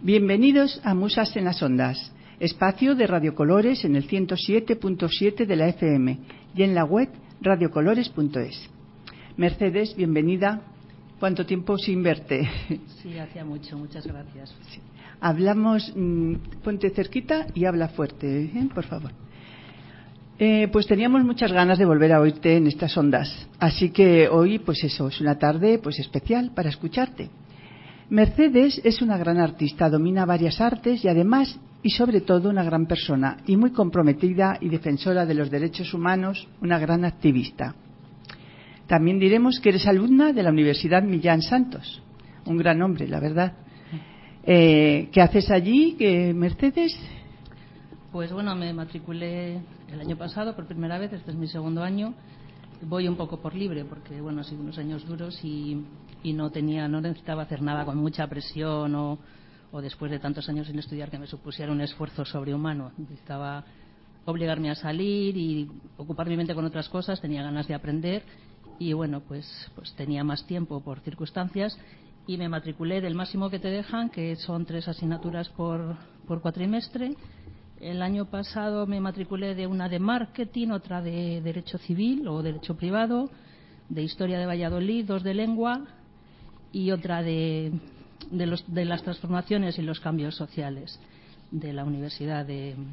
Bienvenidos a Musas en las Ondas, espacio de radiocolores en el 107.7 de la FM y en la web radiocolores.es. Mercedes, bienvenida. ¿Cuánto tiempo sin verte? Sí, hacía mucho, muchas gracias. Sí. Hablamos, ponte cerquita y habla fuerte, por favor. Pues teníamos muchas ganas de volver a oírte en estas ondas, así que hoy, pues eso, es una tarde pues especial para escucharte. Mercedes es una gran artista, domina varias artes y además y sobre todo una gran persona y muy comprometida y defensora de los derechos humanos, una gran activista. También diremos que eres alumna de la Universidad Millán Santos, un gran hombre, la verdad. ¿Qué haces allí, Mercedes? Pues bueno, me matriculé el año pasado por primera vez, este es mi segundo año. Voy un poco por libre porque bueno, han sido unos años duros y no necesitaba hacer nada con mucha presión o después de tantos años sin estudiar que me supusiera un esfuerzo sobrehumano. Necesitaba obligarme a salir y ocupar mi mente con otras cosas, tenía ganas de aprender y bueno, pues tenía más tiempo por circunstancias y me matriculé del máximo que te dejan, que son 3 asignaturas por cuatrimestre. El año pasado me matriculé de una de marketing, otra de derecho civil o derecho privado, de historia de Valladolid, 2 de lengua y otra de las transformaciones y los cambios sociales de la Universidad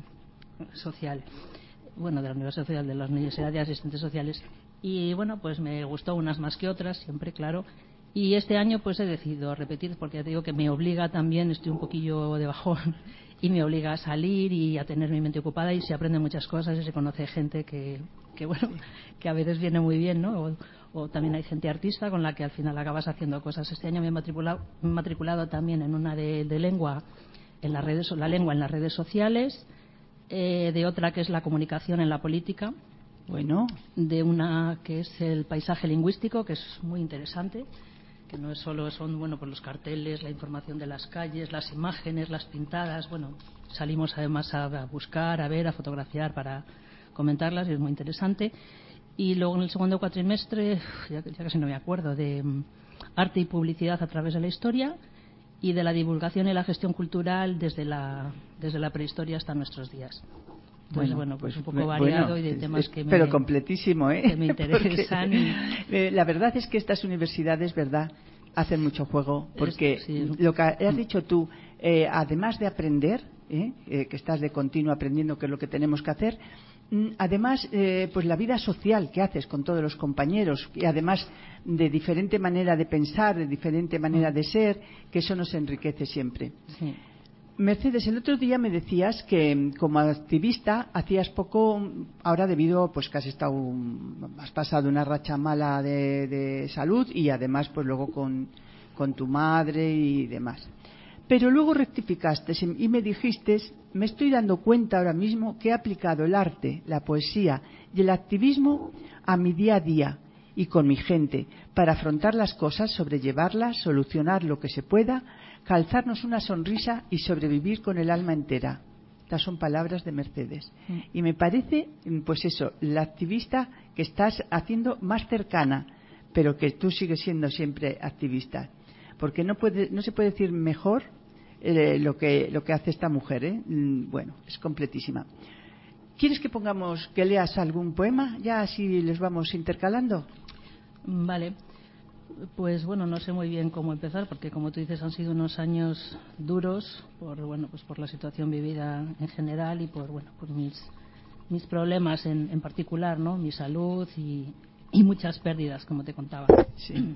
Social, bueno, de la Universidad Social, de la Universidad de Asistentes Sociales. Y bueno, pues me gustó unas más que otras, siempre, claro. Y este año pues he decidido repetir porque ya te digo que me obliga también, estoy un poquillo de bajón y me obliga a salir y a tener mi mente ocupada y se aprende muchas cosas y se conoce gente que bueno, que a veces viene muy bien, ¿no? O también hay gente artista con la que al final acabas haciendo cosas. Este año me he matriculado también en una de lengua en las redes, la lengua en las redes sociales, de otra que es la comunicación en la política. Bueno. De una que es el paisaje lingüístico, que es muy interesante, que no es solo son bueno pues los carteles, la información de las calles, las imágenes, las pintadas. Bueno, salimos además a buscar, a ver, a fotografiar para comentarlas y es muy interesante. Y luego en el segundo cuatrimestre, ya casi no me acuerdo, de arte y publicidad a través de la historia y de la divulgación y la gestión cultural desde la prehistoria hasta nuestros días. Entonces, bueno, pues un poco variado y de temas pero completísimo, que me interesan. La verdad es que estas universidades, ¿verdad?, hacen mucho juego, porque lo que has dicho tú, además de aprender, que estás de continuo aprendiendo qué es lo que tenemos que hacer, además, pues la vida social que haces con todos los compañeros, y además de diferente manera de pensar, de diferente manera de ser, que eso nos enriquece siempre. Sí. Mercedes, el otro día me decías que como activista hacías poco, ahora debido pues que has pasado una racha mala de salud y además pues luego con tu madre y demás. Pero luego rectificaste y me dijiste, me estoy dando cuenta ahora mismo que he aplicado el arte, la poesía y el activismo a mi día a día y con mi gente para afrontar las cosas, sobrellevarlas, solucionar lo que se pueda, calzarnos una sonrisa y sobrevivir con el alma entera. Estas son palabras de Mercedes. Y me parece, pues eso, la activista que estás haciendo más cercana, pero que tú sigues siendo siempre activista. Porque no se puede decir mejor lo que hace esta mujer, Bueno, es completísima. ¿Quieres que leas algún poema? Ya así les vamos intercalando. Vale. Pues bueno, no sé muy bien cómo empezar porque como tú dices han sido unos años duros por la situación vivida en general y por mis problemas en particular, ¿no? Mi salud y muchas pérdidas, como te contaba. Sí.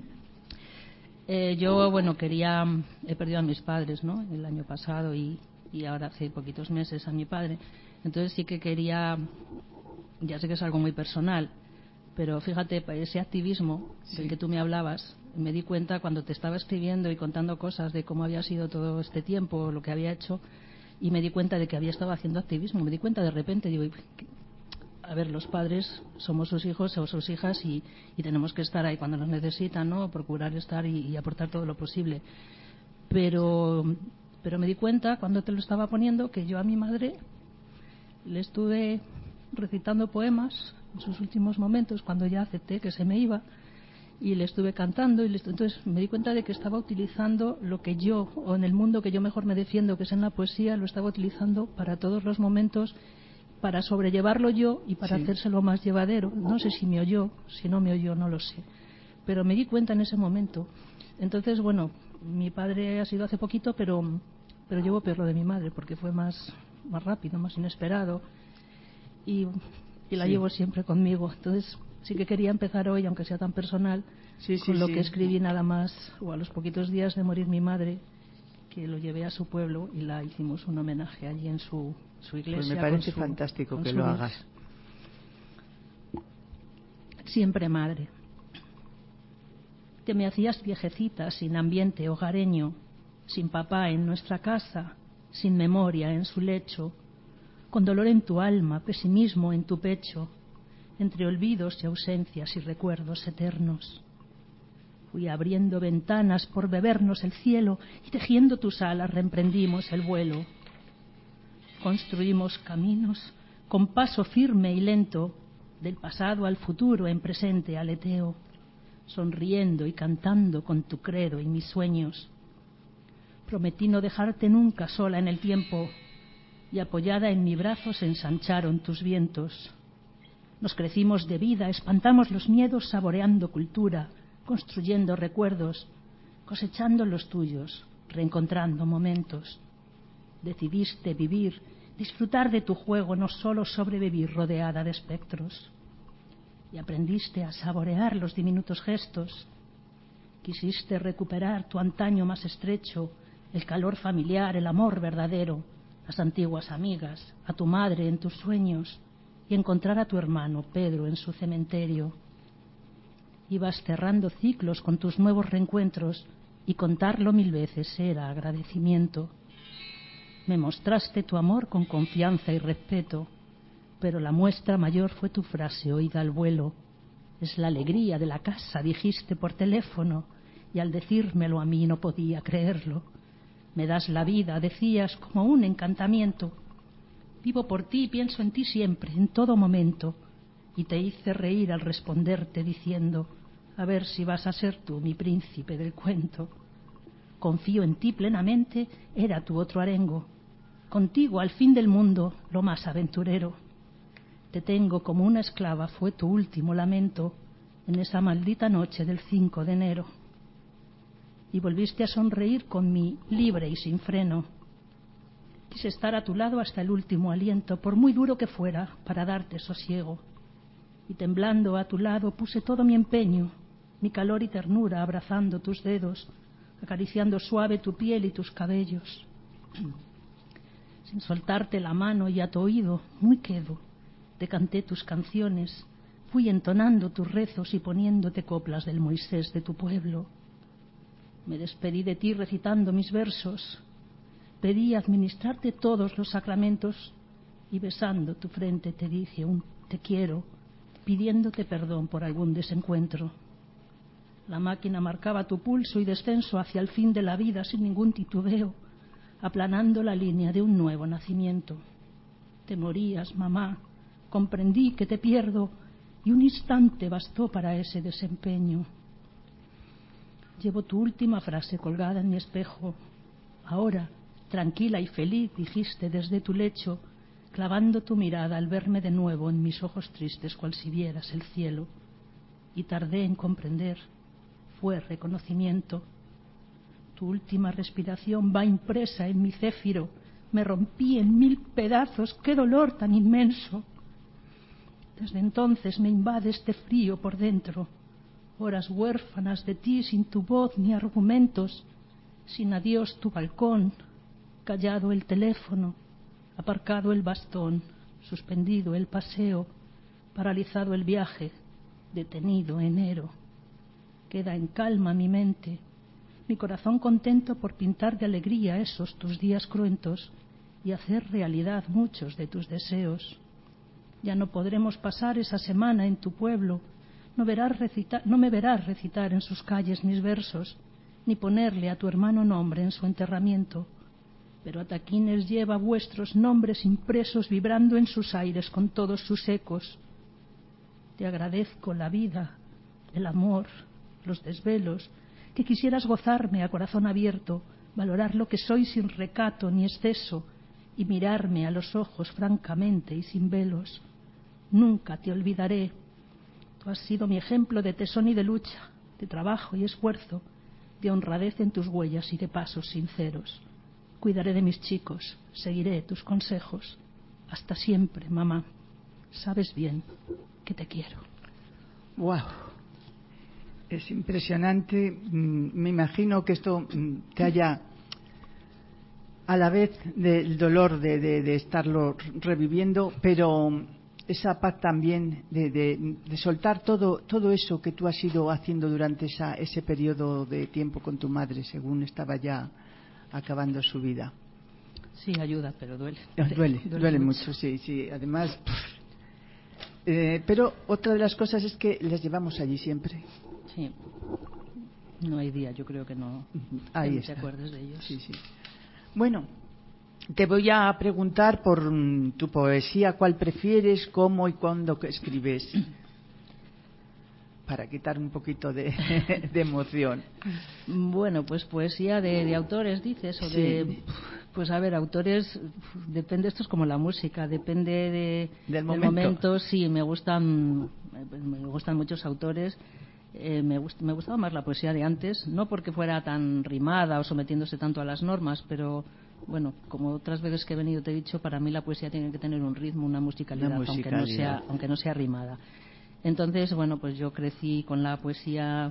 Yo he perdido a mis padres, ¿no? El año pasado y ahora hace poquitos meses a mi padre. Entonces sí que quería, ya sé que es algo muy personal, pero fíjate, ese activismo del que tú me hablabas, me di cuenta cuando te estaba escribiendo y contando cosas de cómo había sido todo este tiempo, lo que había hecho, y me di cuenta de que había estado haciendo activismo. Me di cuenta de repente, digo, a ver, los padres somos sus hijos o sus hijas y tenemos que estar ahí cuando nos necesitan, ¿no? Procurar estar y aportar todo lo posible. Pero me di cuenta cuando te lo estaba poniendo que yo a mi madre le estuve recitando poemas en sus últimos momentos cuando ya acepté que se me iba y le estuve cantando entonces me di cuenta de que estaba utilizando lo que yo, o en el mundo que yo mejor me defiendo, que es en la poesía, lo estaba utilizando para todos los momentos, para sobrellevarlo yo y para hacérselo más llevadero. No sé si me oyó, si no me oyó, no lo sé, pero me di cuenta en ese momento. Entonces, bueno, mi padre ha sido hace poquito, pero llevo peor lo de mi madre, porque fue más rápido, más inesperado, y la llevo siempre conmigo. Entonces sí que quería empezar hoy, aunque sea tan personal, con lo que escribí nada más, o a los poquitos días de morir mi madre, que lo llevé a su pueblo y la hicimos un homenaje allí en su iglesia. Pues me parece fantástico que lo hagas. Siempre madre, que me hacías viejecita sin ambiente hogareño, sin papá en nuestra casa, sin memoria en su lecho, con dolor en tu alma, pesimismo en tu pecho, entre olvidos y ausencias y recuerdos eternos. Fui abriendo ventanas por bebernos el cielo y tejiendo tus alas reemprendimos el vuelo. Construimos caminos con paso firme y lento, del pasado al futuro en presente aleteo, sonriendo y cantando con tu credo y mis sueños. Prometí no dejarte nunca sola en el tiempo, y apoyada en mi brazo se ensancharon tus vientos. Nos crecimos de vida, espantamos los miedos saboreando cultura, construyendo recuerdos, cosechando los tuyos, reencontrando momentos. Decidiste vivir, disfrutar de tu juego, no solo sobrevivir rodeada de espectros. Y aprendiste a saborear los diminutos gestos. Quisiste recuperar tu antaño más estrecho, el calor familiar, el amor verdadero, las antiguas amigas, a tu madre en tus sueños, y encontrar a tu hermano Pedro en su cementerio. Ibas cerrando ciclos con tus nuevos reencuentros, y contarlo 1000 veces era agradecimiento. Me mostraste tu amor con confianza y respeto, pero la muestra mayor fue tu frase oída al vuelo. Es la alegría de la casa, dijiste por teléfono, y al decírmelo a mí no podía creerlo. Me das la vida, decías, como un encantamiento. Vivo por ti, pienso en ti siempre, en todo momento. Y te hice reír al responderte diciendo, a ver si vas a ser tú mi príncipe del cuento. Confío en ti plenamente, era tu otro arengo. Contigo al fin del mundo, lo más aventurero. Te tengo como una esclava, fue tu último lamento en esa maldita noche del 5 de enero. Y volviste a sonreír con mí, libre y sin freno. Quise estar a tu lado hasta el último aliento, por muy duro que fuera, para darte sosiego. Y temblando a tu lado puse todo mi empeño, mi calor y ternura, abrazando tus dedos, acariciando suave tu piel y tus cabellos. Sin soltarte la mano y a tu oído, muy quedo, te canté tus canciones, fui entonando tus rezos y poniéndote coplas del Moisés de tu pueblo. Me despedí de ti recitando mis versos, pedí administrarte todos los sacramentos y besando tu frente te dije un te quiero, pidiéndote perdón por algún desencuentro. La máquina marcaba tu pulso y descenso hacia el fin de la vida sin ningún titubeo, aplanando la línea de un nuevo nacimiento. Te morías, mamá, comprendí que te pierdo y un instante bastó para ese desempeño. Llevo tu última frase colgada en mi espejo. Ahora, tranquila y feliz, dijiste desde tu lecho, clavando tu mirada al verme de nuevo en mis ojos tristes, cual si vieras el cielo. Y tardé en comprender, fue reconocimiento. Tu última respiración va impresa en mi céfiro, me rompí en 1000 pedazos, qué dolor tan inmenso. Desde entonces me invade este frío por dentro, horas huérfanas de ti, sin tu voz ni argumentos, sin adiós tu balcón, callado el teléfono, aparcado el bastón, suspendido el paseo, paralizado el viaje, detenido enero. Queda en calma mi mente, mi corazón contento por pintar de alegría esos tus días cruentos y hacer realidad muchos de tus deseos. Ya no podremos pasar esa semana en tu pueblo, no me verás recitar en sus calles mis versos, ni ponerle a tu hermano nombre en su enterramiento, pero a taquines lleva vuestros nombres impresos vibrando en sus aires con todos sus ecos. Te agradezco la vida, el amor, los desvelos, que quisieras gozarme a corazón abierto, valorar lo que soy sin recato ni exceso y mirarme a los ojos francamente y sin velos. Nunca te olvidaré. Tú has sido mi ejemplo de tesón y de lucha, de trabajo y esfuerzo, de honradez en tus huellas y de pasos sinceros. Cuidaré de mis chicos, seguiré tus consejos. Hasta siempre, mamá. Sabes bien que te quiero. ¡Wow! Es impresionante. Me imagino que esto te haya, a la vez del dolor de estarlo reviviendo, pero esa paz también de soltar todo eso que tú has ido haciendo durante ese periodo de tiempo con tu madre, según estaba ya acabando su vida. Sí, ayuda, pero duele. Duele mucho, sí. Además, pero otra de las cosas es que las llevamos allí siempre. Sí. No hay día, yo creo que no te acuerdes de ellos. Sí. Bueno, te voy a preguntar por tu poesía, ¿cuál prefieres, cómo y cuándo escribes? Para quitar un poquito de emoción. Bueno, pues poesía de autores, dices, o sí. Pues a ver, autores, depende, esto es como la música, depende del momento. Sí, me gustan muchos autores. Me gustaba más la poesía de antes, no porque fuera tan rimada o sometiéndose tanto a las normas, pero bueno, como otras veces que he venido te he dicho, para mí la poesía tiene que tener un ritmo, una musicalidad. Aunque no sea rimada. Entonces, bueno, pues yo crecí con la poesía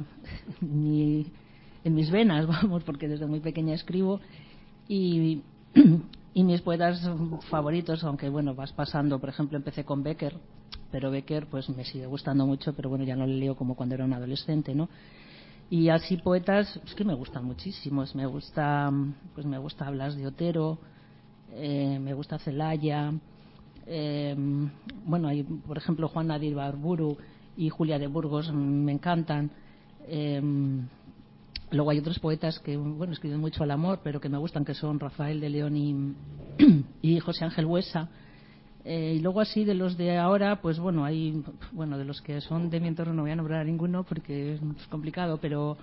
en mis venas, vamos, porque desde muy pequeña escribo y mis poetas favoritos, aunque bueno, vas pasando, por ejemplo, empecé con Becker, pero Becker pues me sigue gustando mucho, pero bueno, ya no le leo como cuando era un adolescente, ¿no? Y así poetas, es que me gustan muchísimos, me gusta Blas de Otero, me gusta Celaya, bueno, hay por ejemplo Juan Nadir Barburu y Julia de Burgos, me encantan. Luego hay otros poetas que bueno, escriben mucho al amor, pero que me gustan, que son Rafael de León y José Ángel Buesa. Y luego así de los de ahora, pues bueno, hay de los que son de mi entorno no voy a nombrar a ninguno porque es complicado, pero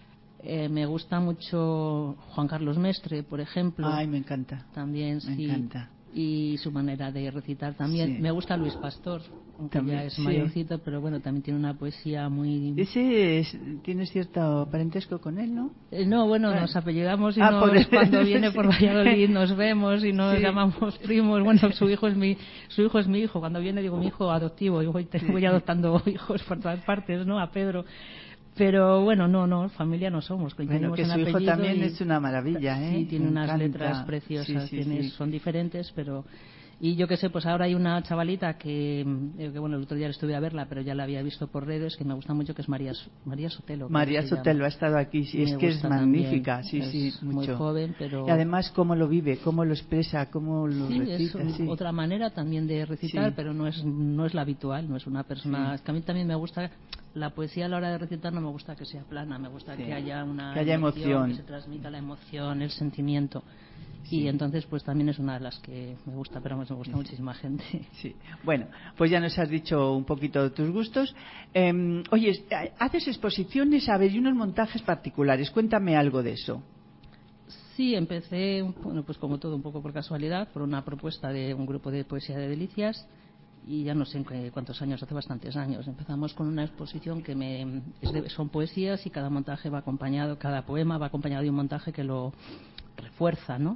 me gusta mucho Juan Carlos Mestre, por ejemplo. Ay, me encanta. También, me encanta. Y su manera de recitar también. Sí. Me gusta Luis Pastor, aunque también, ya es mayorcito, pero bueno, también tiene una poesía muy... tiene cierto parentesco con él, ¿no? No, bueno, nos apellidamos y cuando viene por Valladolid nos vemos y nos llamamos primos. Bueno, su hijo es mi hijo. Cuando viene digo mi hijo adoptivo, y voy adoptando hijos por todas partes, ¿no? A Pedro. Pero bueno, no, familia no somos. Bueno, que su hijo también es una maravilla, ¿eh? Sí, tiene unas letras preciosas, son diferentes, pero... Y yo qué sé, pues ahora hay una chavalita que bueno, el otro día estuve a verla, pero ya la había visto por redes, que me gusta mucho, que es María Sotelo. María Sotelo ha estado aquí, sí, es que es magnífica, es mucho. Muy joven, pero... Y además cómo lo vive, cómo lo expresa, cómo lo recita. Es otra manera también de recitar, pero no es la habitual, no es una persona... Es que a mí también me gusta... La poesía a la hora de recitar no me gusta que sea plana, me gusta que haya emoción, que se transmita la emoción, el sentimiento. Y entonces pues también es una de las que me gusta, pero me gusta muchísima gente. Sí. Bueno, pues ya nos has dicho un poquito de tus gustos. Oye, haces exposiciones, y unos montajes particulares. Cuéntame algo de eso. Sí, empecé, bueno, pues como todo, un poco por casualidad, por una propuesta de un grupo de poesía de Delicias. Y ya no sé en cuántos años, hace bastantes años. Empezamos con una exposición que son poesías y cada montaje va acompañado, cada poema va acompañado de un montaje que lo refuerza, ¿no?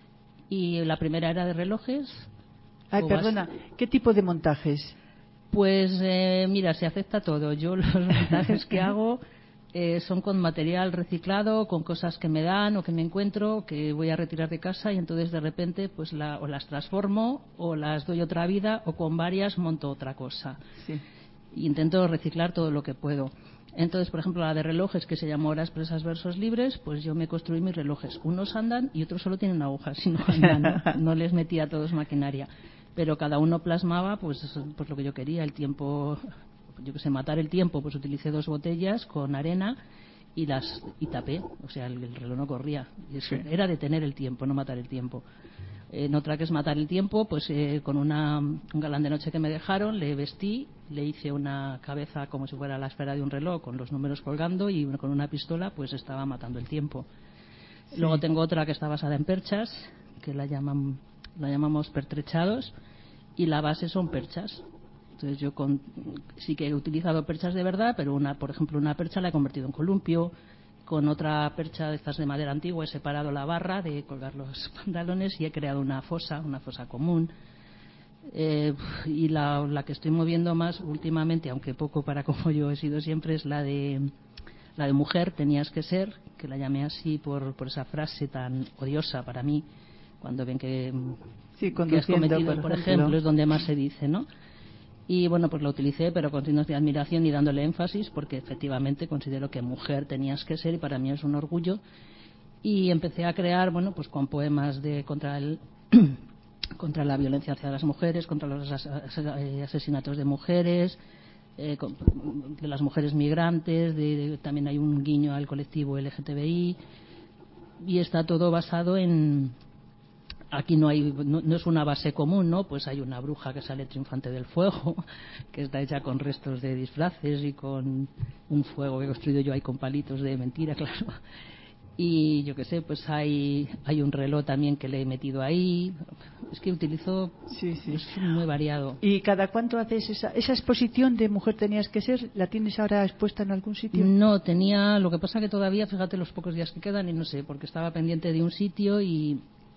Y la primera era de relojes. Ay, perdona, ¿qué tipo de montajes? Pues mira, se acepta todo. Yo los montajes que hago son con material reciclado, con cosas que me dan o que me encuentro, que voy a retirar de casa y entonces de repente pues o las transformo o las doy otra vida o con varias monto otra cosa. Sí. Intento reciclar todo lo que puedo. Entonces, por ejemplo, la de relojes, que se llama Horas Presas Versos Libres, pues yo me construí mis relojes. Unos andan y otros solo tienen agujas y no andan, no les metí a todos maquinaria. Pero cada uno plasmaba pues lo que yo quería, el tiempo, yo que sé, matar el tiempo, pues utilicé 2 botellas con arena y tapé, o sea, el reloj no corría. Y eso era detener el tiempo, no matar el tiempo. En otra, que es Matar el tiempo, pues con un galán de noche que me dejaron, le vestí, le hice una cabeza como si fuera la esfera de un reloj con los números colgando, y con una pistola pues estaba matando el tiempo. Sí. Luego tengo otra que está basada en perchas, que la llamamos pertrechados, y la base son perchas. Entonces yo sí que he utilizado perchas de verdad, pero por ejemplo una percha la he convertido en columpio. Con otra percha de estas de madera antigua he separado la barra de colgar los pantalones y he creado una fosa común. Y la que estoy moviendo más últimamente, aunque poco para como yo he sido siempre, es la de mujer tenías que ser, que la llamé así por esa frase tan odiosa para mí, cuando ven que has cometido, por ejemplo, es donde más se dice, ¿no? Y bueno, pues lo utilicé, pero con signos de admiración y dándole énfasis, porque efectivamente considero que mujer tenías que ser, y para mí es un orgullo. Y empecé a crear, bueno, pues con poemas contra la violencia hacia las mujeres, contra los asesinatos de mujeres, de las mujeres migrantes, también hay un guiño al colectivo LGTBI, y está todo basado en... Aquí no es una base común, ¿no? Pues hay una bruja que sale triunfante del fuego, que está hecha con restos de disfraces y con un fuego que he construido yo ahí con palitos de mentira, claro. Y yo qué sé, pues hay un reloj también que le he metido ahí. Es que utilizo... Sí. Es muy variado. ¿Y cada cuánto haces esa exposición de Mujer tenías que ser? ¿La tienes ahora expuesta en algún sitio? No, lo que pasa que todavía, fíjate los pocos días que quedan, y no sé, porque estaba pendiente de un sitio y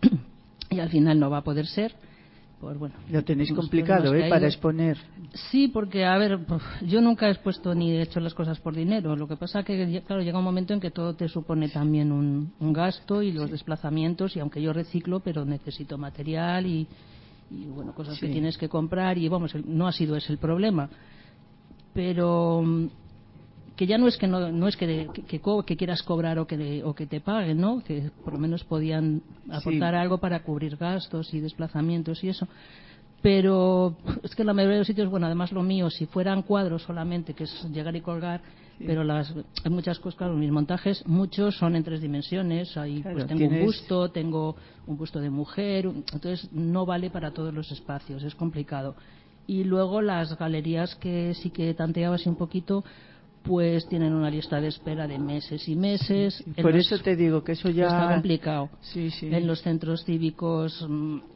al final no va a poder ser. Pues bueno, lo tenéis complicado, para exponer. Sí, porque, a ver, yo nunca he expuesto ni he hecho las cosas por dinero. Lo que pasa que, claro, llega un momento en que todo te supone también un gasto, y los desplazamientos, y aunque yo reciclo, pero necesito material y bueno, cosas que tienes que comprar, y vamos, no ha sido ese el problema. Pero... que ya no es que quieras cobrar o que te paguen, ¿no? Que por lo menos podían aportar algo para cubrir gastos y desplazamientos y eso. Pero es que en la mayoría de los sitios, bueno, además lo mío, si fueran cuadros solamente, que es llegar y colgar, pero hay muchas cosas, claro, mis montajes, muchos son en 3 dimensiones. Ahí pues tengo un busto de mujer, entonces no vale para todos los espacios, es complicado. Y luego las galerías que sí que tanteaba así un poquito, pues tienen una lista de espera de meses y meses. Por eso te digo que eso ya está complicado. Sí. En los centros cívicos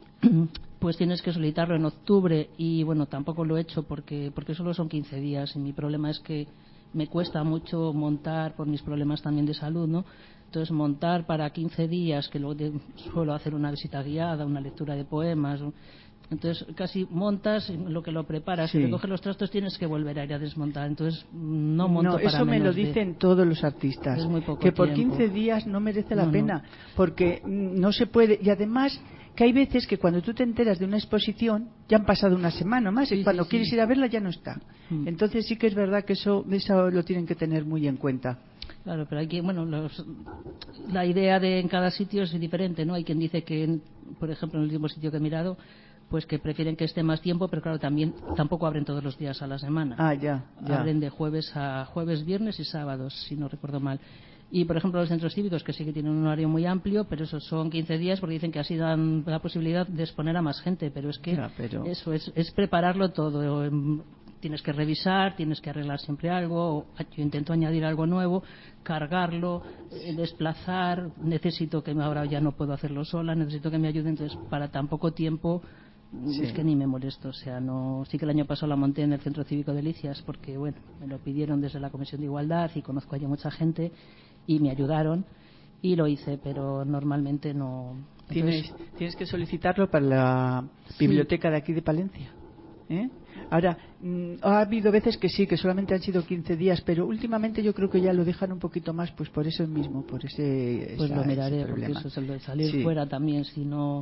pues tienes que solicitarlo en octubre, y bueno, tampoco lo he hecho porque solo son 15 días, y mi problema es que me cuesta mucho montar por mis problemas también de salud, ¿no? Entonces montar para 15 días, que luego suelo hacer una visita guiada, una lectura de poemas, entonces casi montas lo que lo preparas, y recoges los trastos, tienes que volver a ir a desmontar. Entonces no monto para eso me lo dicen todos los artistas, que por 15 días no merece la pena, porque no se puede. Y además que hay veces que cuando tú te enteras de una exposición ya han pasado una semana más, y cuando quieres ir a verla ya no está. Entonces sí que es verdad que eso lo tienen que tener muy en cuenta. Claro, pero hay que, bueno, la idea de en cada sitio es diferente, ¿no? Hay quien dice que, por ejemplo, en el último sitio que he mirado, pues que prefieren que esté más tiempo, pero claro, tampoco abren todos los días a la semana. Ya. Abren de jueves a jueves, viernes y sábados, si no recuerdo mal. Y, por ejemplo, los centros cívicos, que sí que tienen un horario muy amplio, pero esos son 15 días, porque dicen que así dan la posibilidad de exponer a más gente, pero es que eso es prepararlo todo. Tienes que revisar, tienes que arreglar siempre algo, yo intento añadir algo nuevo, cargarlo, desplazar, necesito que ahora ya no puedo hacerlo sola, necesito que me ayuden, entonces para tan poco tiempo es que ni me molesto. O sea, sí que el año pasado la monté en el Centro Cívico de Delicias, porque bueno, me lo pidieron desde la Comisión de Igualdad y conozco allí mucha gente y me ayudaron y lo hice, pero normalmente no. Entonces, tienes que solicitarlo para la biblioteca de aquí de Palencia. Ahora, ha habido veces que sí, que solamente han sido 15 días, pero últimamente yo creo que ya lo dejan un poquito más, pues por eso mismo, por ese pues lo miraré, porque eso es el de salir fuera también, si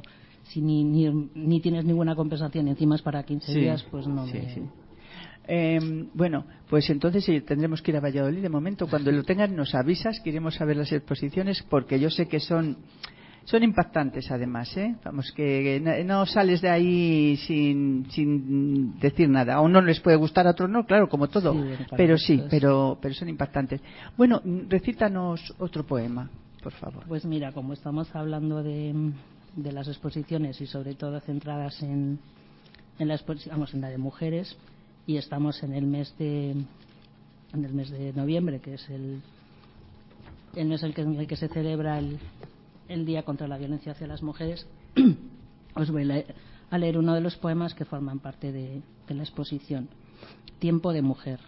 ni tienes ninguna compensación y encima es para 15 días, pues no bueno, pues entonces tendremos que ir a Valladolid de momento. Cuando lo tengan nos avisas, que iremos a ver las exposiciones, porque yo sé que son impactantes además, vamos, que no sales de ahí sin decir nada. A uno les puede gustar, a otros no, claro, como todo, pero son impactantes. Bueno, recítanos otro poema, por favor. Pues mira, como estamos hablando de de las exposiciones y sobre todo centradas en la de mujeres, y estamos en el mes de noviembre, que es el mes en el que se celebra el Día contra la Violencia hacia las Mujeres. Os voy a leer uno de los poemas que forman parte de la exposición. Tiempo de mujer.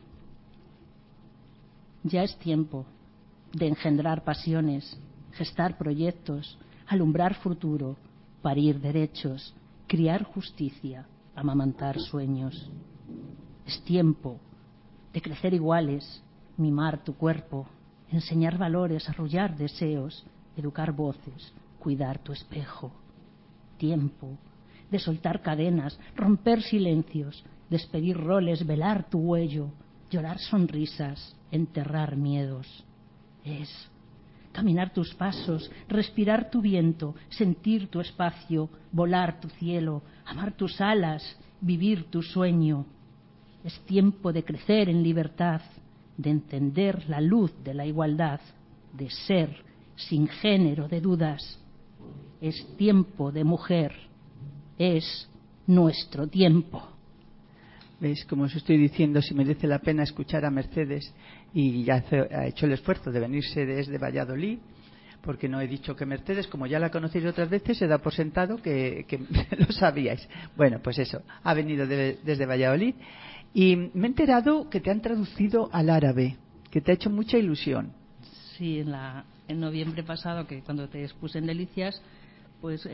Ya es tiempo de engendrar pasiones, gestar proyectos, alumbrar futuro, parir derechos, criar justicia, amamantar sueños. Es tiempo de crecer iguales, mimar tu cuerpo, enseñar valores, arrullar deseos, educar voces, cuidar tu espejo. Tiempo de soltar cadenas, romper silencios, despedir roles, velar tu huello, llorar sonrisas, enterrar miedos. Es caminar tus pasos, respirar tu viento, sentir tu espacio, volar tu cielo, amar tus alas, vivir tu sueño. Es tiempo de crecer en libertad, de encender la luz de la igualdad, de ser sin género de dudas. Es tiempo de mujer, es nuestro tiempo. ¿Veis? Como os estoy diciendo, si merece la pena escuchar a Mercedes, y ya ha hecho el esfuerzo de venirse desde Valladolid, porque no he dicho que Mercedes, como ya la conocéis otras veces, se da por sentado que lo sabíais. Bueno, pues eso, ha venido desde Valladolid, y me he enterado que te han traducido al árabe, que te ha hecho mucha ilusión. Sí, en noviembre pasado, que cuando te expuse en Delicias, pues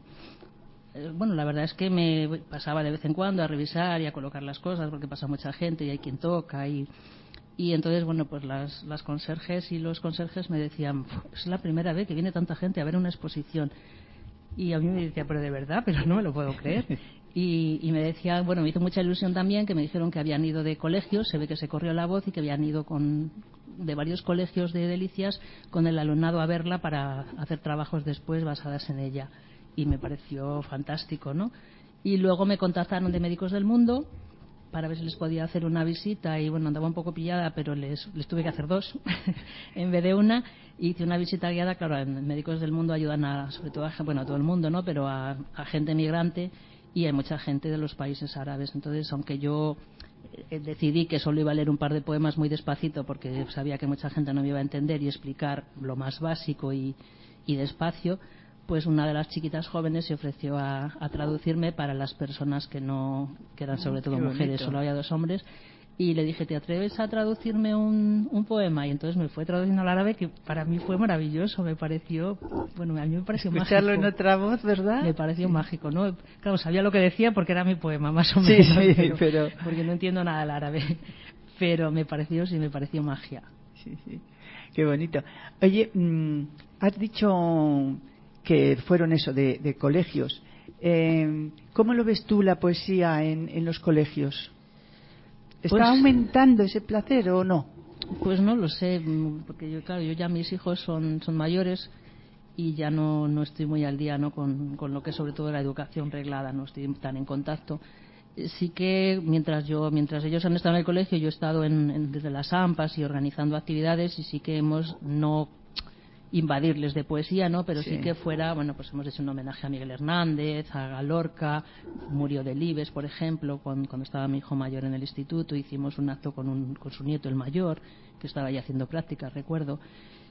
bueno, la verdad es que me pasaba de vez en cuando a revisar y a colocar las cosas, porque pasa mucha gente y hay quien toca, y entonces, bueno, pues las conserjes y los conserjes me decían, es la primera vez que viene tanta gente a ver una exposición. Y a mí me decía, pero de verdad, pero no me lo puedo creer. Y me decía, bueno, me hizo mucha ilusión también que me dijeron que habían ido de colegios, se ve que se corrió la voz, y que habían ido de varios colegios de Delicias con el alumnado a verla para hacer trabajos después basadas en ella. Y me pareció fantástico, ¿no? Y luego me contactaron de Médicos del Mundo para ver si les podía hacer una visita, y bueno, andaba un poco pillada, pero les tuve que hacer dos en vez de una. Hice una visita guiada. Claro, en Médicos del Mundo ayudan sobre todo a todo el mundo, ¿no? Pero a gente migrante, y hay mucha gente de los países árabes. Entonces, aunque yo decidí que solo iba a leer un par de poemas muy despacito, porque sabía que mucha gente no me iba a entender, y explicar lo más básico y despacio, pues una de las chiquitas jóvenes se ofreció a traducirme para las personas que eran sobre todo mujeres, solo había 2 hombres, y le dije, ¿te atreves a traducirme un poema? Y entonces me fue traduciendo al árabe, que para mí fue maravilloso, me pareció, bueno, a mí me pareció escucharlo mágico. En otra voz, ¿verdad? Me pareció mágico, ¿no? Claro, sabía lo que decía porque era mi poema, más o menos, sí, pero porque no entiendo nada del árabe, pero me pareció magia. Sí, qué bonito. Oye, has dicho que fueron eso, de colegios. ¿Cómo lo ves tú la poesía en los colegios? ¿Está Pues aumentando ese placer o no? Pues no lo sé, porque yo ya mis hijos son mayores, y ya no estoy muy al día, ¿no? con lo que es sobre todo la educación reglada, no estoy tan en contacto. Sí que mientras ellos han estado en el colegio, yo he estado desde las AMPAs y organizando actividades, y sí que hemos no invadirles de poesía, ¿no? Pero sí que fuera, bueno, pues hemos hecho un homenaje a Miguel Hernández, a Lorca, murió Delibes, por ejemplo, cuando estaba mi hijo mayor en el instituto, hicimos un acto con su nieto, el mayor, que estaba ya haciendo prácticas, recuerdo,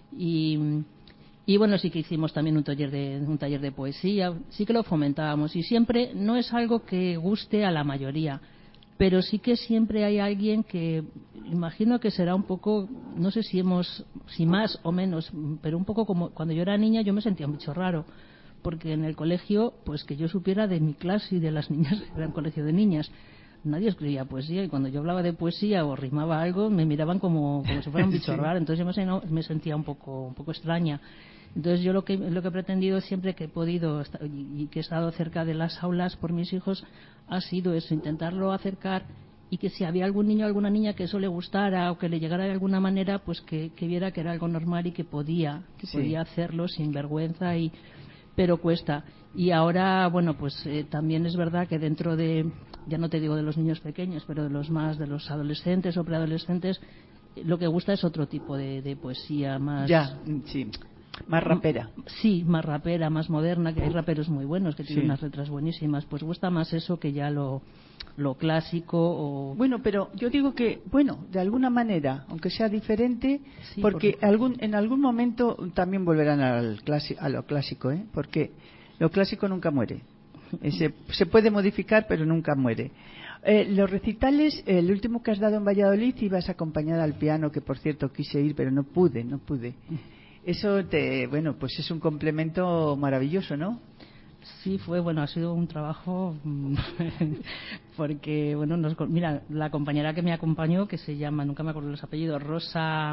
y bueno, sí que hicimos también un taller de poesía, sí que lo fomentábamos, y siempre no es algo que guste a la mayoría, pero sí que siempre hay alguien que imagino que será un poco, no sé si más o menos, pero un poco como cuando yo era niña. Yo me sentía un bicho raro, porque en el colegio, pues que yo supiera de mi clase y de las niñas, era un colegio de niñas, nadie escribía poesía, y cuando yo hablaba de poesía o rimaba algo, me miraban como si fuera un bicho raro. Entonces yo me sentía un poco extraña. Entonces yo lo que he pretendido siempre que he podido, y que he estado cerca de las aulas por mis hijos, ha sido eso, intentarlo acercar, y que si había algún niño o alguna niña que eso le gustara o que le llegara de alguna manera, pues que viera que era algo normal y que podía hacerlo sin vergüenza, pero cuesta. Y ahora, bueno, pues también es verdad que dentro de, ya no te digo de los niños pequeños, pero de los adolescentes o preadolescentes, lo que gusta es otro tipo de poesía más. Ya, sí. Más rapera. Sí, más rapera, más moderna, que hay raperos muy buenos que tienen unas letras buenísimas. Pues gusta más eso que ya lo clásico o... Bueno, pero yo digo que, bueno, de alguna manera, aunque sea diferente, Sí, porque en algún momento también volverán a lo clásico, ¿eh? Porque lo clásico nunca muere. Se puede modificar, pero nunca muere. Los recitales, el último que has dado en Valladolid, ibas acompañada al piano, que por cierto quise ir, pero no pude. Eso bueno, pues es un complemento maravilloso, ¿no? Sí, ha sido un trabajo porque, bueno, mira, la compañera que me acompañó, que se llama, nunca me acuerdo los apellidos, Rosa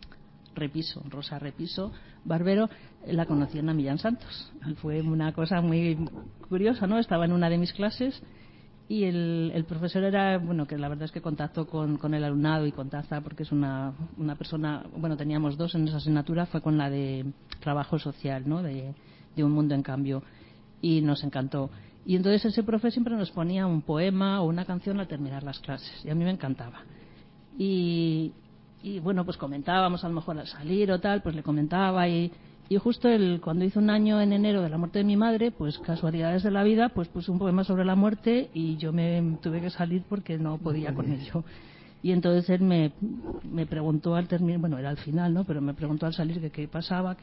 Repiso Barbero, la conocí en la Millán Santos. Y fue una cosa muy curiosa, ¿no? Estaba en una de mis clases y el profesor era, bueno, que la verdad es que contactó con el alumnado y contacta porque es una persona, bueno, teníamos dos en esa asignatura, fue con la de trabajo social, ¿no? De Un Mundo en Cambio, y nos encantó. Y entonces ese profe siempre nos ponía un poema o una canción al terminar las clases y a mí me encantaba. Y bueno, pues comentábamos a lo mejor al salir o tal, pues le comentaba y justo cuando hizo un año en enero de la muerte de mi madre, pues casualidades de la vida, pues puse un poema sobre la muerte y yo me tuve que salir porque no podía con ello. Y entonces él me preguntó al terminar, bueno, era al final, ¿no? Pero me preguntó al salir que qué pasaba,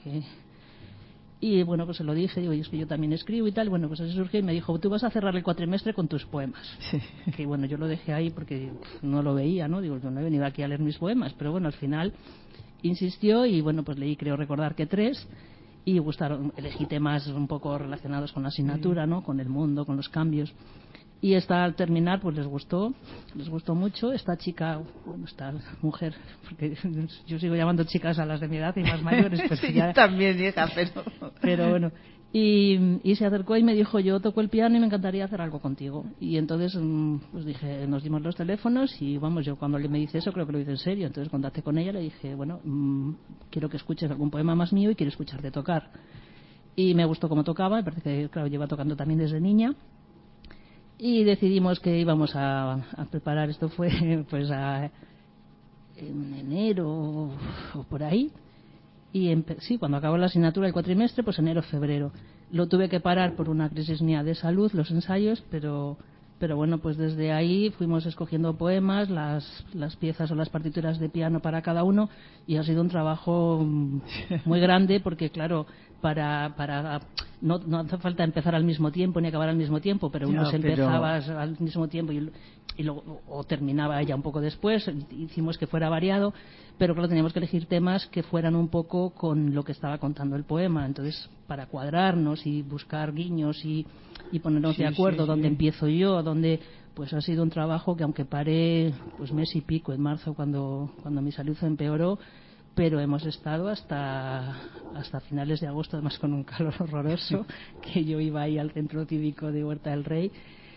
y bueno, pues se lo dije, digo, y es que yo también escribo y tal. Bueno, pues así surgió y me dijo, tú vas a cerrar el cuatrimestre con tus poemas. Sí. Que bueno, yo lo dejé ahí porque no lo veía, ¿no? Digo, yo no he venido aquí a leer mis poemas, pero bueno, al final insistió y bueno, pues leí, creo recordar que 3, y elegí temas un poco relacionados con la asignatura, ¿no? Con el mundo, con los cambios. Y al terminar, pues les gustó mucho. Esta chica, bueno, esta mujer, porque yo sigo llamando chicas a las de mi edad y más mayores, pero sí, ya también, hija, pero bueno, y se acercó y me dijo, yo toco el piano y me encantaría hacer algo contigo. Y entonces pues dije, nos dimos los teléfonos y vamos, yo cuando me dice eso creo que lo dice en serio. Entonces contacté con ella, le dije, bueno, quiero que escuches algún poema más mío y quiero escucharte tocar. Y me gustó cómo tocaba, me parece que claro, lleva tocando también desde niña. Y decidimos que íbamos a preparar, esto fue pues en enero o por ahí. Y sí, cuando acabó la asignatura del cuatrimestre, pues enero, febrero. Lo tuve que parar por una crisis mía de salud, los ensayos, pero bueno, pues desde ahí fuimos escogiendo poemas, las piezas o las partituras de piano para cada uno, y ha sido un trabajo muy grande porque claro, no hace falta empezar al mismo tiempo ni acabar al mismo tiempo, pero unos empezaba al mismo tiempo y luego, o terminaba ella un poco después. Hicimos que fuera variado, pero claro, teníamos que elegir temas que fueran un poco con lo que estaba contando el poema. Entonces, para cuadrarnos y buscar guiños y ponernos de acuerdo dónde empiezo yo, dónde, pues ha sido un trabajo que aunque paré pues mes y pico en marzo cuando mi salud empeoró, pero hemos estado hasta finales de agosto, además con un calor horroroso, que yo iba ahí al centro cívico de Huerta del Rey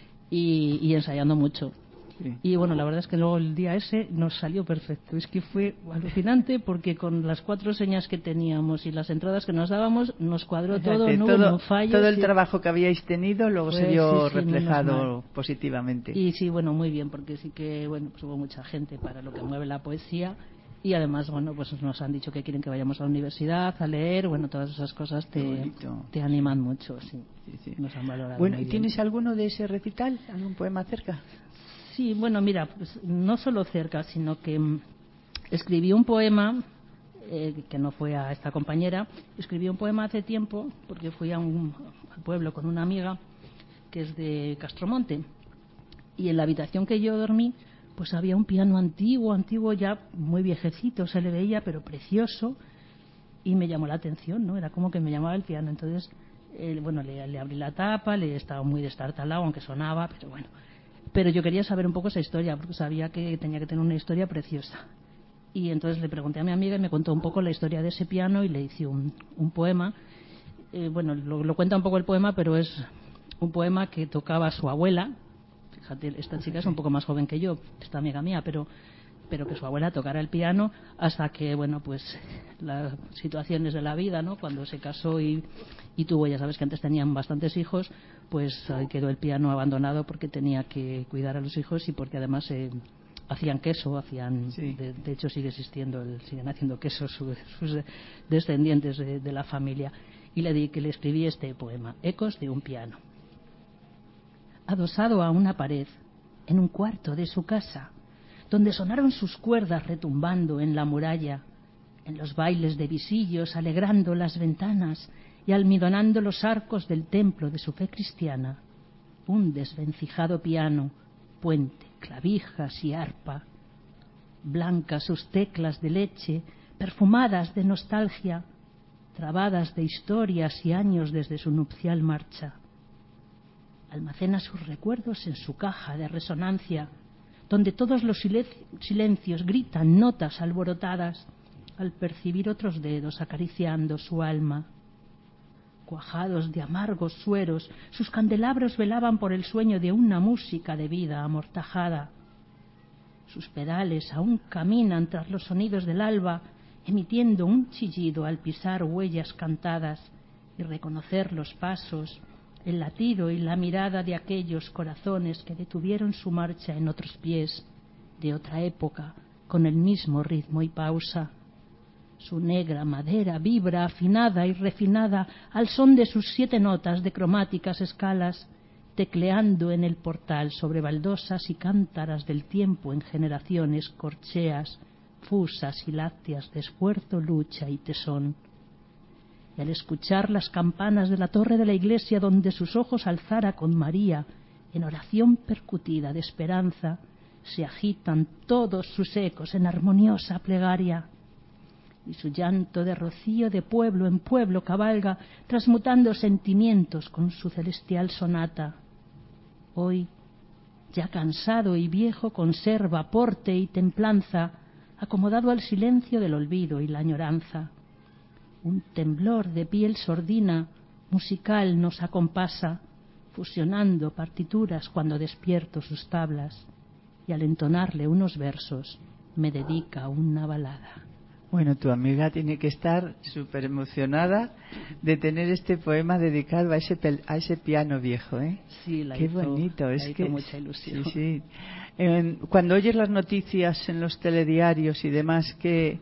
y ensayando mucho. Sí. Y bueno, la verdad es que luego el día ese nos salió perfecto. Es que fue alucinante porque con las 4 señas que teníamos y las entradas que nos dábamos, nos cuadró todo, no hubo fallos. Todo el trabajo que habíais tenido luego se vio reflejado positivamente. Y sí, bueno, muy bien, porque sí que bueno, pues hubo mucha gente para lo que mueve la poesía. Y además, bueno, pues nos han dicho que quieren que vayamos a la universidad a leer, bueno, todas esas cosas te animan mucho, sí. Nos han valorado. Bueno, muy ¿y tienes alguno de ese recital? ¿Algún poema cerca? Sí, bueno, mira, pues no solo cerca, sino que escribí un poema, que no fue a esta compañera, escribí un poema hace tiempo, porque fui al pueblo con una amiga que es de Castromonte, y en la habitación que yo dormí, pues había un piano antiguo ya muy viejecito, se le veía, pero precioso, y me llamó la atención, ¿no? Era como que me llamaba el piano. Entonces, bueno, le abrí la tapa, le estaba muy destartalado, aunque sonaba, pero bueno. Pero yo quería saber un poco esa historia, porque sabía que tenía que tener una historia preciosa. Y entonces le pregunté a mi amiga y me contó un poco la historia de ese piano y le hice un poema. Bueno, lo cuenta un poco el poema, pero es un poema que tocaba su abuela. Fíjate, esta chica es un poco más joven que yo, esta amiga mía, pero que su abuela tocara el piano hasta que, bueno, pues las situaciones de la vida, ¿no? Cuando se casó y tuvo, ya sabes que antes tenían bastantes hijos, pues ahí quedó el piano abandonado porque tenía que cuidar a los hijos y porque además hacían queso, Sí. de hecho sigue existiendo, siguen haciendo queso sus descendientes de la familia. Y le escribí este poema, Ecos de un piano. Adosado a una pared, en un cuarto de su casa, donde sonaron sus cuerdas retumbando en la muralla, en los bailes de visillos alegrando las ventanas y almidonando los arcos del templo de su fe cristiana, un desvencijado piano, puente, clavijas y arpa, blancas sus teclas de leche, perfumadas de nostalgia, trabadas de historias y años desde su nupcial marcha. Almacena sus recuerdos en su caja de resonancia, donde todos los silencios gritan notas alborotadas al percibir otros dedos acariciando su alma. Cuajados de amargos sueros, sus candelabros velaban por el sueño de una música de vida amortajada. Sus pedales aún caminan tras los sonidos del alba, emitiendo un chillido al pisar huellas cantadas y reconocer los pasos, el latido y la mirada de aquellos corazones que detuvieron su marcha en otros pies de otra época con el mismo ritmo y pausa. Su negra madera vibra afinada y refinada al son de sus 7 notas de cromáticas escalas, tecleando en el portal sobre baldosas y cántaras del tiempo en generaciones corcheas, fusas y lácteas de esfuerzo, lucha y tesón. Y al escuchar las campanas de la torre de la iglesia donde sus ojos alzara con María en oración percutida de esperanza, se agitan todos sus ecos en armoniosa plegaria. Y su llanto de rocío de pueblo en pueblo cabalga, transmutando sentimientos con su celestial sonata. Hoy, ya cansado y viejo, conserva porte y templanza, acomodado al silencio del olvido y la añoranza. Un temblor de piel sordina, musical nos acompasa, fusionando partituras cuando despierto sus tablas, y al entonarle unos versos me dedica una balada. Bueno, tu amiga tiene que estar súper emocionada de tener este poema dedicado a ese piano viejo, ¿eh? Sí, Qué bonito, es que mucha ilusión. Sí. Cuando oyes las noticias en los telediarios y demás, ¿qué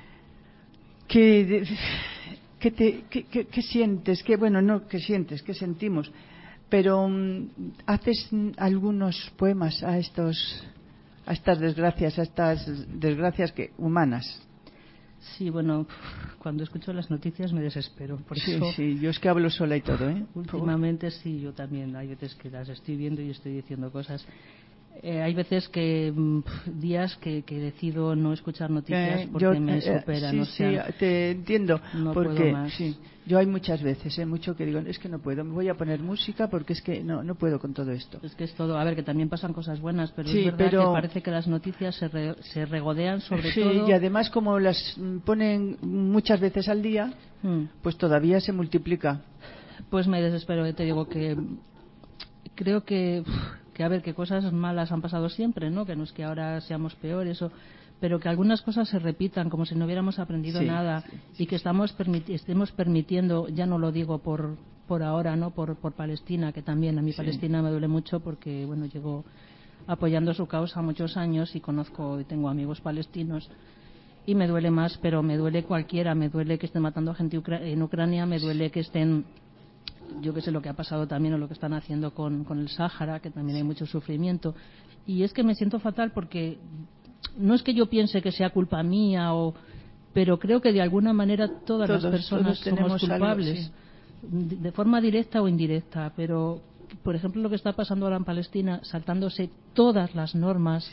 sientes? ¿Qué sientes? ¿Qué sentimos? Pero haces algunos poemas a estas desgracias humanas. Sí, bueno, cuando escucho las noticias me desespero. Por sí, eso, sí, yo es que hablo sola y todo, ¿eh? Últimamente sí, yo también. Hay veces que las estoy viendo y estoy diciendo cosas. Hay veces que días que decido no escuchar noticias porque me superan. Sí, te entiendo. No porque puedo más. Sí, yo hay muchas veces, mucho que digo, es que no puedo, me voy a poner música porque es que no puedo con todo esto. Es que es todo, a ver, que también pasan cosas buenas, pero sí, es verdad que parece que las noticias se regodean sobre todo. Y además como las ponen muchas veces al día, pues todavía se multiplica. Pues me desespero, te digo que creo que a ver, que cosas malas han pasado siempre, ¿no? Que no es que ahora seamos peores, pero que algunas cosas se repitan como si no hubiéramos aprendido nada y que estemos permitiendo, ya no lo digo por ahora, ¿no? Por Palestina, que también a mí Palestina me duele mucho porque, bueno, llevo apoyando su causa muchos años y conozco y tengo amigos palestinos y me duele más, pero me duele cualquiera, me duele que estén matando a gente en Ucrania, me duele que estén, yo que sé lo que ha pasado también o lo que están haciendo con el Sáhara, que también hay mucho sufrimiento. Y es que me siento fatal porque no es que yo piense que sea culpa mía, pero creo que de alguna manera todas las personas somos culpables, de forma directa o indirecta. Pero, por ejemplo, lo que está pasando ahora en Palestina, saltándose todas las normas,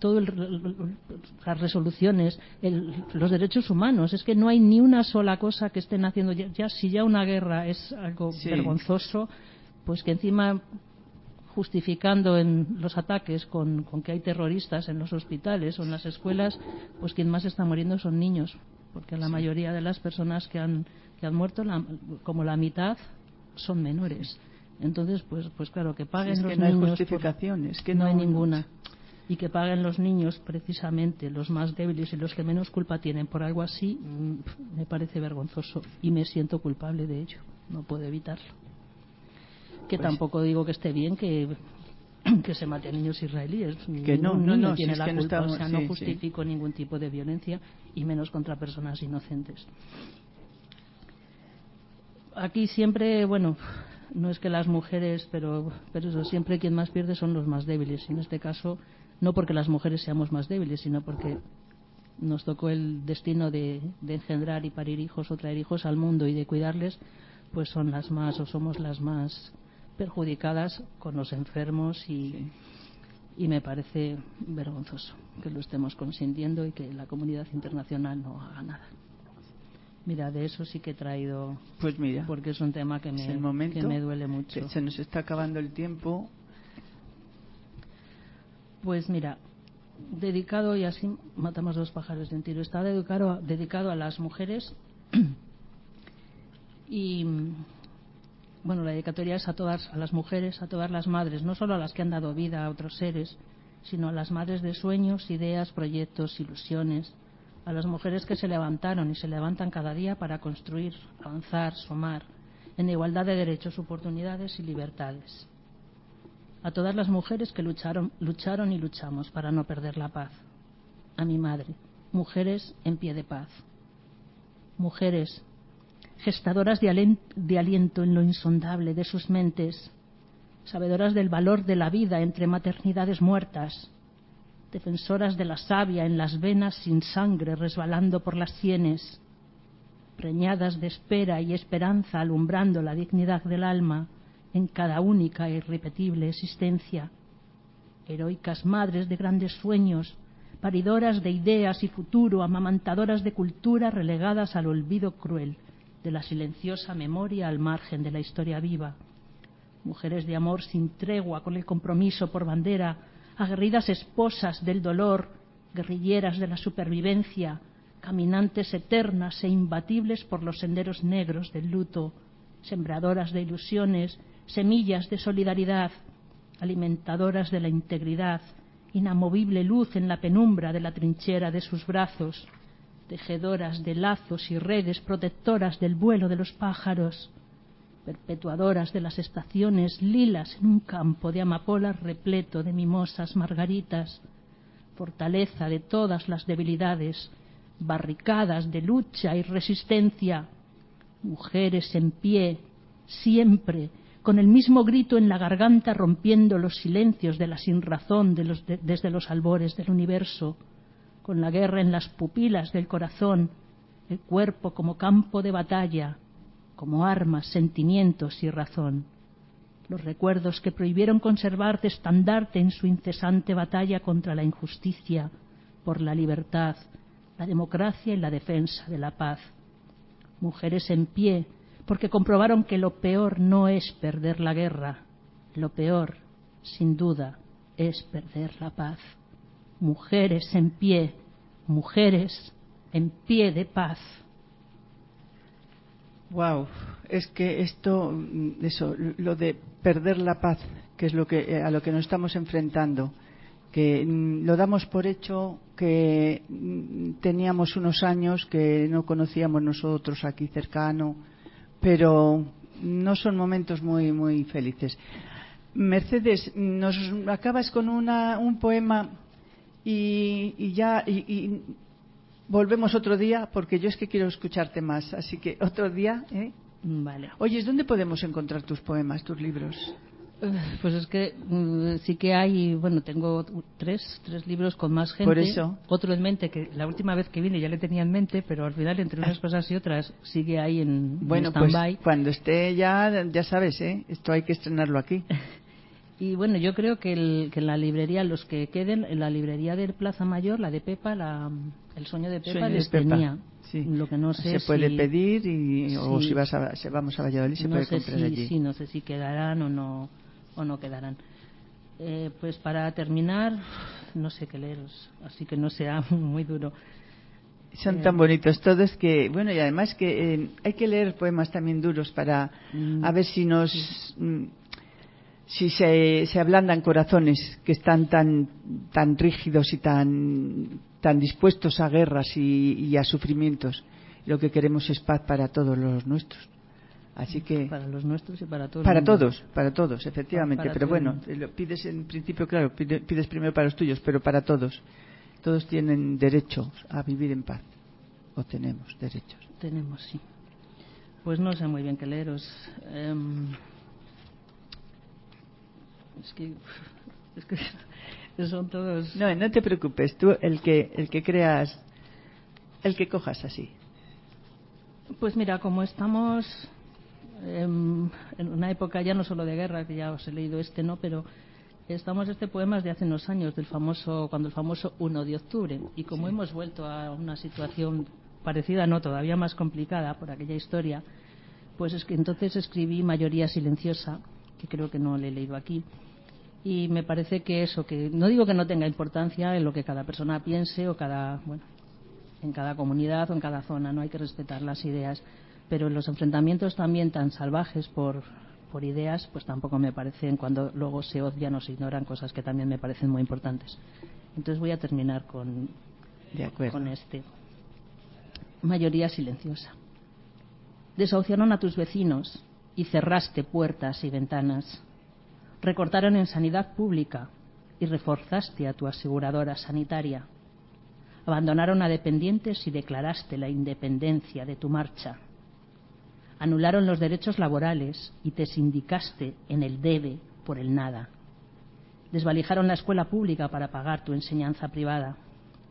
las resoluciones, los derechos humanos, es que no hay ni una sola cosa que estén haciendo. Si ya una guerra es algo vergonzoso, pues que encima justificando en los ataques con que hay terroristas en los hospitales o en las escuelas, pues quien más está muriendo son niños, porque la mayoría de las personas que han muerto, como la mitad, son menores. Entonces, pues claro, que paguen los niños. No hay justificación, es que no hay ninguna. Y que paguen los niños, precisamente los más débiles y los que menos culpa tienen por algo así, me parece vergonzoso y me siento culpable de ello. No puedo evitarlo. Que tampoco digo que esté bien que que se mate a niños israelíes. Que Ningún niño tiene si la culpa, estamos, o sea, no justifico ningún tipo de violencia, y menos contra personas inocentes. Aquí siempre, bueno, no es que las mujeres, pero eso, siempre quien más pierde son los más débiles. Y en este caso, no porque las mujeres seamos más débiles, sino porque nos tocó el destino de engendrar y parir hijos o traer hijos al mundo y de cuidarles, pues son las más, o somos las más perjudicadas con los enfermos, y me parece vergonzoso que lo estemos consintiendo y que la comunidad internacional no haga nada. Mira, de eso sí que he traído, pues mira, porque es un tema que me duele mucho. Que se nos está acabando el tiempo. Pues mira, dedicado, y así matamos dos pájaros de un tiro, está dedicado a las mujeres y bueno, la dedicatoria es a las mujeres, a todas las madres, no solo a las que han dado vida a otros seres, sino a las madres de sueños, ideas, proyectos, ilusiones, a las mujeres que se levantaron y se levantan cada día para construir, avanzar, sumar en igualdad de derechos, oportunidades y libertades. A todas las mujeres que lucharon y luchamos para no perder la paz. A mi madre, mujeres en pie de paz. Mujeres gestadoras de aliento en lo insondable de sus mentes, sabedoras del valor de la vida entre maternidades muertas, defensoras de la savia en las venas sin sangre resbalando por las sienes, preñadas de espera y esperanza alumbrando la dignidad del alma en cada única e irrepetible existencia, heroicas madres de grandes sueños, paridoras de ideas y futuro, amamantadoras de cultura relegadas al olvido cruel de la silenciosa memoria al margen de la historia viva, mujeres de amor sin tregua con el compromiso por bandera, aguerridas esposas del dolor, guerrilleras de la supervivencia, caminantes eternas e imbatibles por los senderos negros del luto, sembradoras de ilusiones, semillas de solidaridad, alimentadoras de la integridad, inamovible luz en la penumbra de la trinchera de sus brazos, tejedoras de lazos y redes, protectoras del vuelo de los pájaros, perpetuadoras de las estaciones, lilas en un campo de amapolas repleto de mimosas margaritas, fortaleza de todas las debilidades, barricadas de lucha y resistencia, mujeres en pie, siempre, con el mismo grito en la garganta rompiendo los silencios de la sinrazón desde los albores del universo, con la guerra en las pupilas del corazón, el cuerpo como campo de batalla, como armas, sentimientos y razón. Los recuerdos que prohibieron conservar de estandarte en su incesante batalla contra la injusticia, por la libertad, la democracia y la defensa de la paz. Mujeres en pie, porque comprobaron que lo peor no es perder la guerra, lo peor, sin duda, es perder la paz. Mujeres en pie de paz. Wow, es que eso, lo de perder la paz, que es a lo que nos estamos enfrentando, que lo damos por hecho, que teníamos unos años que no conocíamos nosotros aquí cercano, pero no son momentos muy muy felices. Mercedes, nos acabas con un poema y volvemos otro día, porque yo es que quiero escucharte más, así que otro día, ¿eh? Vale. Oye, ¿dónde podemos encontrar tus poemas, tus libros? Pues es que sí que hay, bueno, tengo tres libros con más gente. Por eso. Otro en mente, que la última vez que vine ya le tenía en mente, pero al final entre unas cosas y otras sigue ahí en stand-by. Pues cuando esté ya sabes, esto hay que estrenarlo aquí. Y bueno, yo creo que en la librería, los que queden, en la librería de Plaza Mayor, la de Pepa, el sueño de Pepa les tenía. Sí. Lo que no sé se puede pedir sí, o si vamos a Valladolid se puede comprar allí. Sí, no sé si quedarán o no quedarán. Pues para terminar, no sé qué leeros, así que no sea muy duro. Son tan bonitos todos que, bueno, y además que hay que leer poemas también duros para a ver si si se ablandan corazones que están tan rígidos y tan dispuestos a guerras y a sufrimientos. Lo que queremos es paz para todos los nuestros. Así que para los nuestros y para todos. Para todos, efectivamente. Pero bueno, lo pides en principio, claro, pides primero para los tuyos, pero para todos. Todos tienen derecho a vivir en paz. O tenemos derechos. Tenemos, sí. Pues no sé muy bien qué leeros. Es que son todos. No te preocupes. Tú el que creas, el que cojas así. Pues mira, como estamos en una época ya no solo de guerra, que ya os he leído pero este poema es de hace unos años, cuando el famoso 1 de octubre, y como hemos vuelto a una situación parecida, no, todavía más complicada por aquella historia, pues es que entonces escribí Mayoría silenciosa, que creo que no le he leído aquí, y me parece que no digo que no tenga importancia en lo que cada persona piense en cada comunidad o en cada zona, no hay que respetar las ideas, pero en los enfrentamientos también tan salvajes por ideas, pues tampoco me parecen, cuando luego se odian o se ignoran, cosas que también me parecen muy importantes. Entonces voy a terminar con Mayoría silenciosa. Desahuciaron a tus vecinos y cerraste puertas y ventanas. Recortaron en sanidad pública y reforzaste a tu aseguradora sanitaria. Abandonaron a dependientes y declaraste la independencia de tu marcha. Anularon los derechos laborales y te sindicaste en el debe por el nada. Desvalijaron la escuela pública para pagar tu enseñanza privada.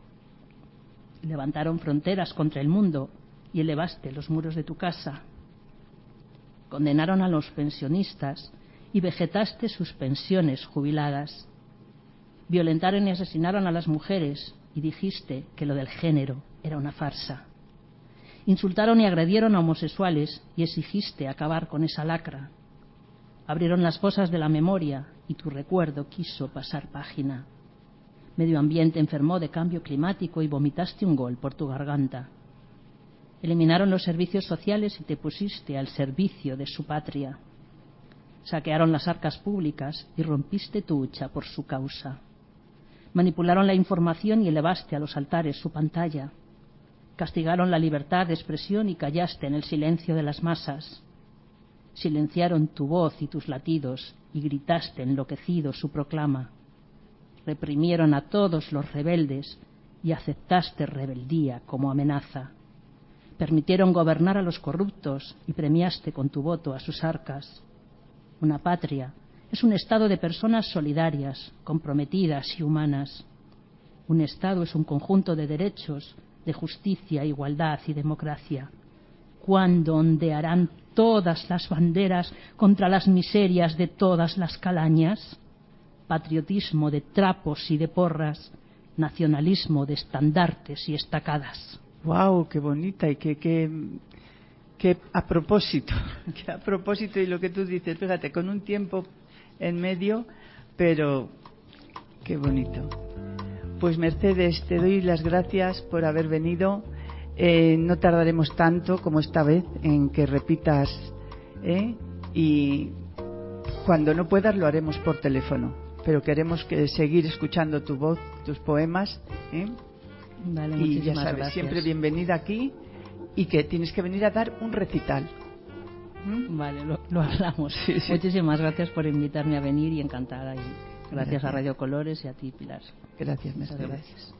Levantaron fronteras contra el mundo y elevaste los muros de tu casa. Condenaron a los pensionistas y vegetaste sus pensiones jubiladas. Violentaron y asesinaron a las mujeres y dijiste que lo del género era una farsa. Insultaron y agredieron a homosexuales y exigiste acabar con esa lacra. Abrieron las fosas de la memoria y tu recuerdo quiso pasar página. Medio ambiente enfermó de cambio climático y vomitaste un gol por tu garganta. Eliminaron los servicios sociales y te pusiste al servicio de su patria. Saquearon las arcas públicas y rompiste tu hucha por su causa. Manipularon la información y elevaste a los altares su pantalla. Castigaron la libertad de expresión y callaste en el silencio de las masas. Silenciaron tu voz y tus latidos y gritaste enloquecido su proclama. Reprimieron a todos los rebeldes y aceptaste rebeldía como amenaza. Permitieron gobernar a los corruptos y premiaste con tu voto a sus arcas. Una patria es un estado de personas solidarias, comprometidas y humanas. Un estado es un conjunto de derechos, de justicia, igualdad y democracia. ¿Cuándo ondearán todas las banderas contra las miserias de todas las calañas? Patriotismo de trapos y de porras, nacionalismo de estandartes y estacadas. ¡Wow! ¡Qué bonita! Y qué a propósito, y lo que tú dices, fíjate, con un tiempo en medio, pero qué bonito. Pues Mercedes, te doy las gracias por haber venido. No tardaremos tanto como esta vez en que repitas, y cuando no puedas lo haremos por teléfono, pero queremos seguir escuchando tu voz, tus poemas, Vale, y ya sabes, gracias. siempre bienvenida aquí, y que tienes que venir a dar un recital. Vale, lo hablamos. Sí. Muchísimas gracias por invitarme a venir y encantada. Y gracias a Radio Colores y a ti, Pilar. Gracias, Mercedes. Muchas gracias.